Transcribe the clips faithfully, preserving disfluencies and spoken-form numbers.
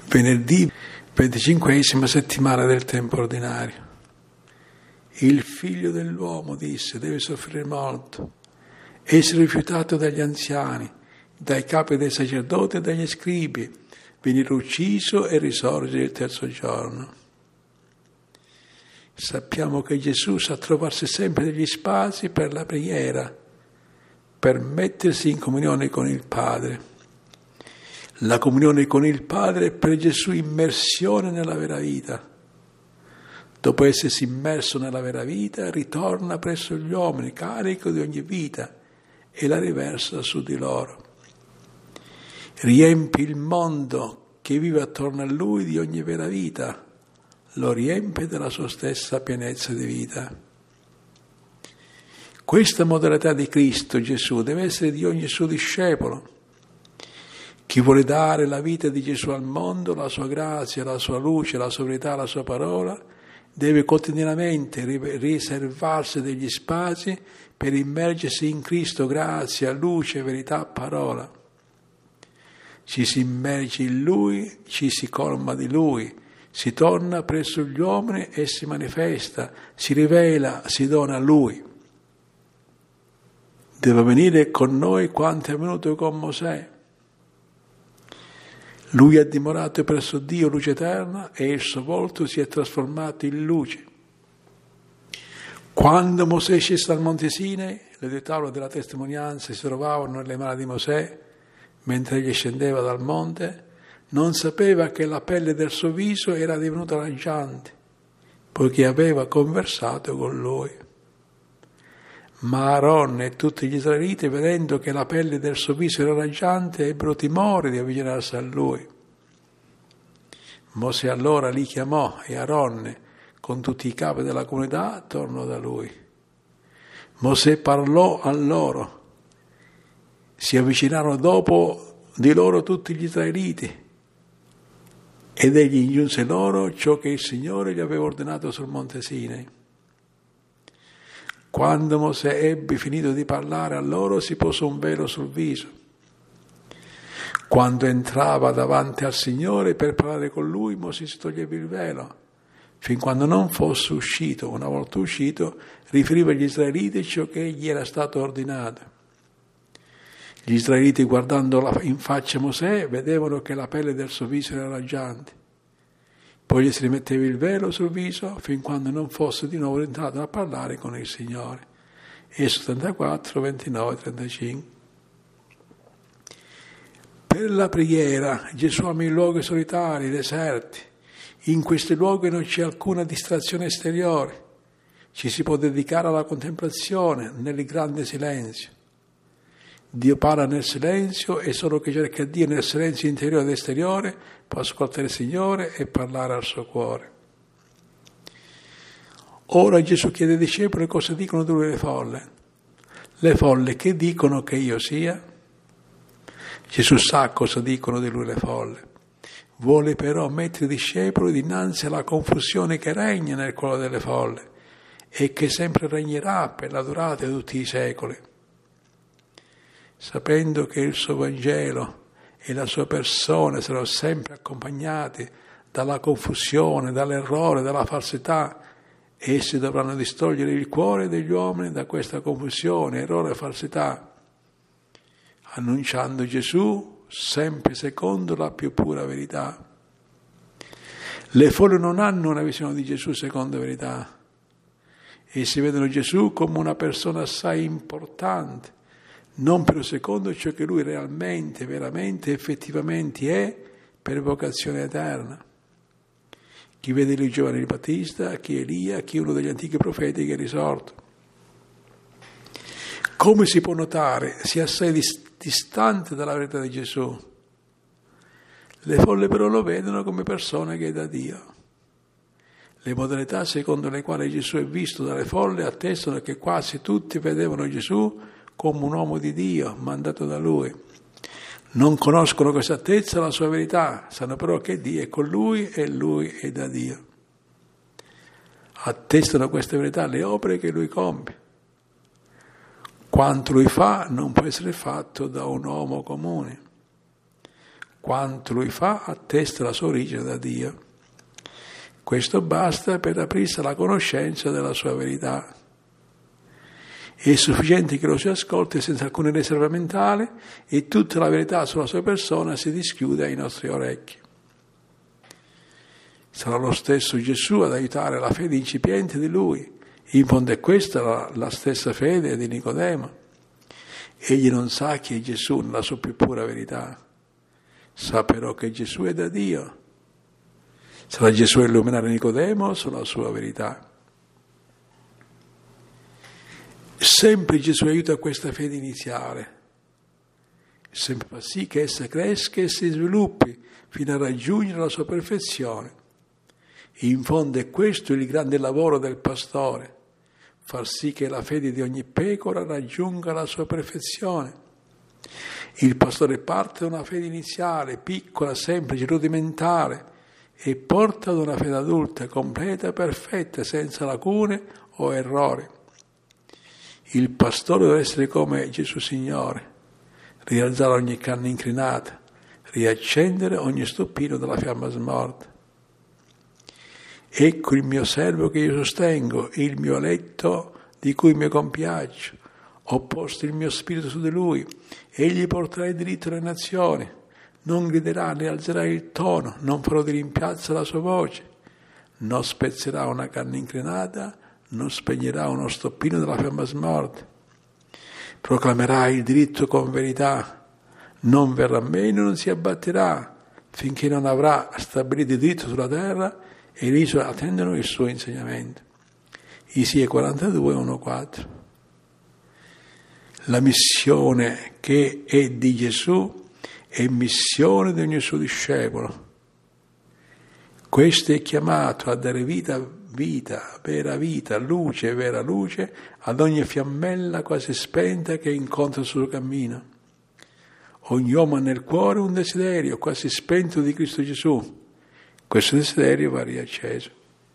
Venerdì, venticinquesima settimana del tempo ordinario. Il figlio dell'uomo, disse, deve soffrire molto, essere rifiutato dagli anziani, dai capi dei sacerdoti e dagli scribi, venire ucciso e risorgere il terzo giorno. Sappiamo che Gesù sa trovarsi sempre degli spazi per la preghiera, per mettersi in comunione con il Padre. La comunione con il Padre è per Gesù immersione nella vera vita. Dopo essersi immerso nella vera vita, ritorna presso gli uomini, carico di ogni vita, e la riversa su di loro. Riempie il mondo che vive attorno a Lui di ogni vera vita, lo riempie della sua stessa pienezza di vita. Questa modalità di Cristo Gesù deve essere di ogni suo discepolo. Chi vuole dare la vita di Gesù al mondo, la sua grazia, la sua luce, la sua verità, la sua parola, deve quotidianamente riservarsi degli spazi per immergersi in Cristo, grazia, luce, verità, parola. Ci si immerge in Lui, ci si colma di Lui, si torna presso gli uomini e si manifesta, si rivela, si dona a Lui. Deve venire con noi quanto è venuto con Mosè. Lui ha dimorato presso Dio, luce eterna, e il suo volto si è trasformato in luce. Quando Mosè scese dal Monte Sinai, le due tavole della testimonianza si trovavano nelle mani di Mosè, mentre egli scendeva dal monte, non sapeva che la pelle del suo viso era divenuta raggiante, poiché aveva conversato con lui. Ma Aaron e tutti gli israeliti, vedendo che la pelle del suo viso era raggiante, ebbero timore di avvicinarsi a lui. Mosè allora li chiamò e Aaron, con tutti i capi della comunità, tornò da lui. Mosè parlò a loro. Si avvicinarono dopo di loro tutti gli israeliti ed egli ingiunse loro ciò che il Signore gli aveva ordinato sul Monte Sinai. Quando Mosè ebbe finito di parlare a loro, si posò un velo sul viso. Quando entrava davanti al Signore per parlare con Lui, Mosè si toglieva il velo, fin quando non fosse uscito. Una volta uscito, riferiva agli israeliti ciò che egli era stato ordinato. Gli israeliti, guardando in faccia Mosè, vedevano che la pelle del suo viso era raggiante. Poi gli si rimetteva il velo sul viso fin quando non fosse di nuovo entrato a parlare con il Signore. Esodo trentaquattro, ventinove, trentacinque. Per la preghiera Gesù ama i luoghi solitari, deserti. In questi luoghi non c'è alcuna distrazione esteriore. Ci si può dedicare alla contemplazione nel grande silenzio. Dio parla nel silenzio e solo chi cerca Dio nel silenzio interiore ed esteriore può ascoltare il Signore e parlare al suo cuore. Ora Gesù chiede ai discepoli cosa dicono di lui le folle. Le folle che dicono che io sia? Gesù sa cosa dicono di lui le folle. Vuole però mettere i discepoli dinanzi alla confusione che regna nel cuore delle folle e che sempre regnerà per la durata di tutti i secoli. Sapendo che il suo Vangelo e la sua persona saranno sempre accompagnati dalla confusione, dall'errore, dalla falsità, essi dovranno distogliere il cuore degli uomini da questa confusione, errore e falsità, annunciando Gesù sempre secondo la più pura verità. Le folle non hanno una visione di Gesù secondo verità. Essi vedono Gesù come una persona assai importante, non per un secondo ciò che lui realmente, veramente, effettivamente è per vocazione eterna. Chi vede il giovane il Battista, chi Elia, chi uno degli antichi profeti che è risorto. Come si può notare, si è assai distante dalla verità di Gesù. Le folle però lo vedono come persona che è da Dio. Le modalità secondo le quali Gesù è visto dalle folle attestano che quasi tutti vedevano Gesù come un uomo di Dio, mandato da Lui. Non conoscono con esattezza la sua verità, sanno però che Dio è con Lui e Lui è da Dio. Attestano queste verità le opere che Lui compie. Quanto Lui fa non può essere fatto da un uomo comune. Quanto lui fa attesta la sua origine da Dio. Questo basta per aprirsi alla conoscenza della sua verità. È sufficiente che lo si ascolti senza alcuna riserva mentale e tutta la verità sulla sua persona si dischiude ai nostri orecchi. Sarà lo stesso Gesù ad aiutare la fede incipiente di Lui. In fondo è questa la, la stessa fede di Nicodemo. Egli non sa chi è Gesù nella sua più pura verità. Sa però che Gesù è da Dio. Sarà Gesù a illuminare Nicodemo sulla sua verità. Sempre Gesù aiuta questa fede iniziale, sempre fa sì che essa cresca e si sviluppi fino a raggiungere la sua perfezione. In fondo è questo il grande lavoro del pastore, far sì che la fede di ogni pecora raggiunga la sua perfezione. Il pastore parte da una fede iniziale, piccola, semplice, rudimentale, e porta ad una fede adulta, completa, perfetta, senza lacune o errori. Il pastore deve essere come Gesù Signore, rialzare ogni canna inclinata, riaccendere ogni stupino della fiamma smorta. Ecco il mio servo che io sostengo, il mio eletto di cui mi compiaccio. Ho posto il mio spirito su di lui, egli porterà il diritto alle nazioni. Non griderà né alzerà il tono, non farò di rimpiazzo la sua voce. Non spezzerà una canna inclinata, non spegnerà uno stoppino della fiamma smorta. Proclamerà il diritto con verità, non verrà meno, non si abbatterà, finché non avrà stabilito il diritto sulla terra e le isole attendono il suo insegnamento. Isaia quarantadue, uno quattro. La missione che è di Gesù è missione di ogni suo discepolo. Questo è chiamato a dare vita vita, vera vita, luce, vera luce, ad ogni fiammella quasi spenta che incontra il suo cammino. Ogni uomo ha nel cuore un desiderio quasi spento di Cristo Gesù. Questo desiderio va riacceso.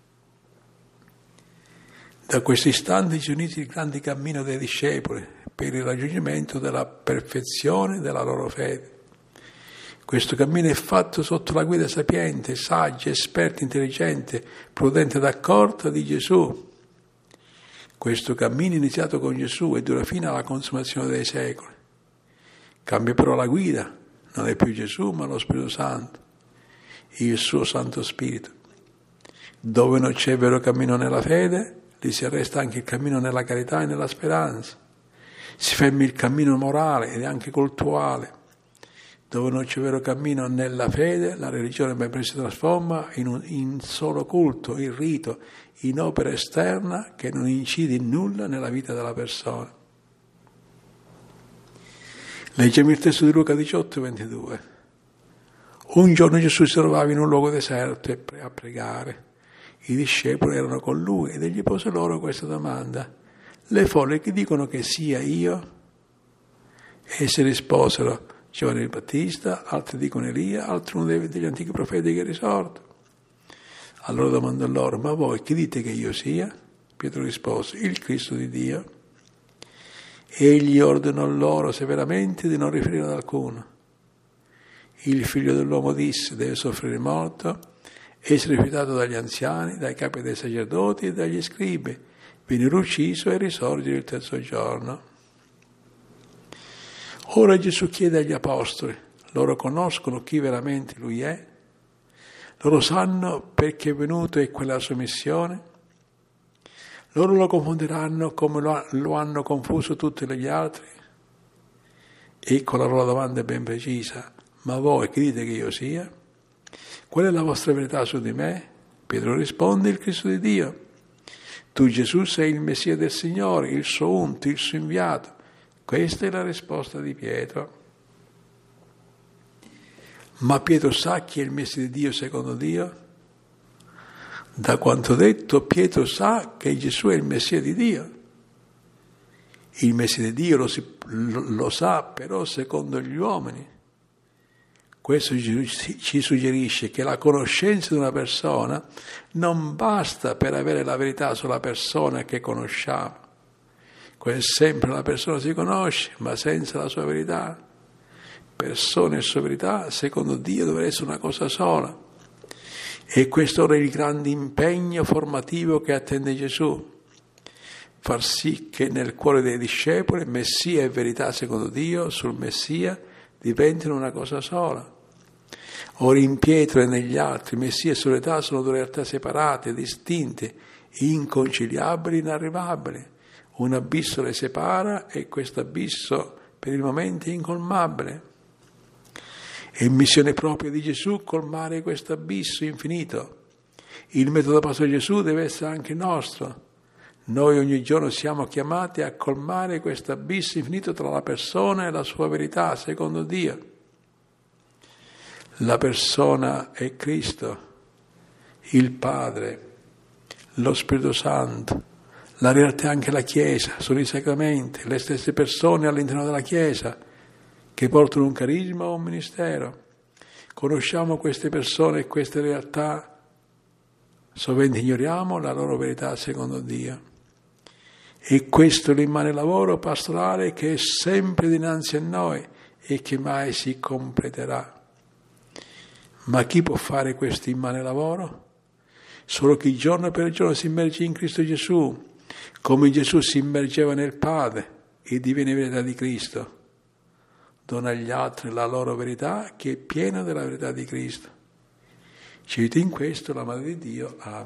Da questo istante ci unisce il grande cammino dei discepoli per il raggiungimento della perfezione della loro fede. Questo cammino è fatto sotto la guida sapiente, saggia, esperta, intelligente, prudente ed accorta di Gesù. Questo cammino è iniziato con Gesù e dura fino alla consumazione dei secoli. Cambia però la guida, non è più Gesù ma lo Spirito Santo, il suo Santo Spirito. Dove non c'è vero cammino nella fede, lì si arresta anche il cammino nella carità e nella speranza. Si ferma il cammino morale ed anche cultuale. Dove non c'è vero cammino nella fede, la religione ben presto si trasforma in un in solo culto, in rito, in opera esterna che non incide in nulla nella vita della persona. Leggiamo il testo di Luca diciotto, ventidue. Un giorno Gesù si trovava in un luogo deserto a pregare. I discepoli erano con lui ed egli pose loro questa domanda. Le folle che dicono che sia io? Essi risposero, Giovanni il Battista, altri dicono Elia, altri uno degli antichi profeti che è risorto. Allora domandò loro, ma voi chi dite che io sia? Pietro rispose, il Cristo di Dio. Egli ordinò loro severamente di non riferire ad alcuno. Il figlio dell'uomo disse, deve soffrire morto, essere rifiutato dagli anziani, dai capi dei sacerdoti e dagli scribi, venire ucciso e risorgere il terzo giorno. Ora Gesù chiede agli apostoli, loro conoscono chi veramente Lui è? Loro sanno perché è venuto e qual è la sua missione? Loro lo confonderanno come lo, lo hanno confuso tutti gli altri? Ecco la loro domanda è ben precisa. Ma voi chi dite che io sia? Qual è la vostra verità su di me? Pietro risponde, il Cristo di Dio. Tu Gesù sei il Messia del Signore, il suo unto, il suo inviato. Questa è la risposta di Pietro. Ma Pietro sa chi è il Messia di Dio secondo Dio? Da quanto detto, Pietro sa che Gesù è il Messia di Dio. Il Messia di Dio lo, si, lo, lo sa però secondo gli uomini. Questo ci suggerisce che la conoscenza di una persona non basta per avere la verità sulla persona che conosciamo. Sempre la persona si conosce, ma senza la sua verità. persona e sua verità, secondo Dio, deve essere una cosa sola. E questo è il grande impegno formativo che attende Gesù. Far sì che nel cuore dei discepoli Messia e verità secondo Dio sul Messia diventino una cosa sola. Ora in Pietro e negli altri Messia e sua verità sono due realtà separate, distinte, inconciliabili, inarrivabili. Un abisso le separa e questo abisso per il momento è incolmabile. È missione propria di Gesù colmare questo abisso infinito. Il metodo passo di Gesù deve essere anche nostro. Noi ogni giorno siamo chiamati a colmare questo abisso infinito tra la persona e la sua verità, secondo Dio. La persona è Cristo, il Padre, lo Spirito Santo, la realtà è anche la Chiesa, sono i sacramenti, le stesse persone all'interno della Chiesa che portano un carisma o un ministero. Conosciamo queste persone e queste realtà, sovente ignoriamo la loro verità secondo Dio. E questo è l'immane lavoro pastorale che è sempre dinanzi a noi e che mai si completerà. Ma chi può fare questo immane lavoro? Solo chi giorno per giorno si immerge in Cristo Gesù, come Gesù si immergeva nel Padre e diviene verità di Cristo. Dona agli altri la loro verità che è piena della verità di Cristo. Ci aiuti in questo la Madre di Dio. Amen.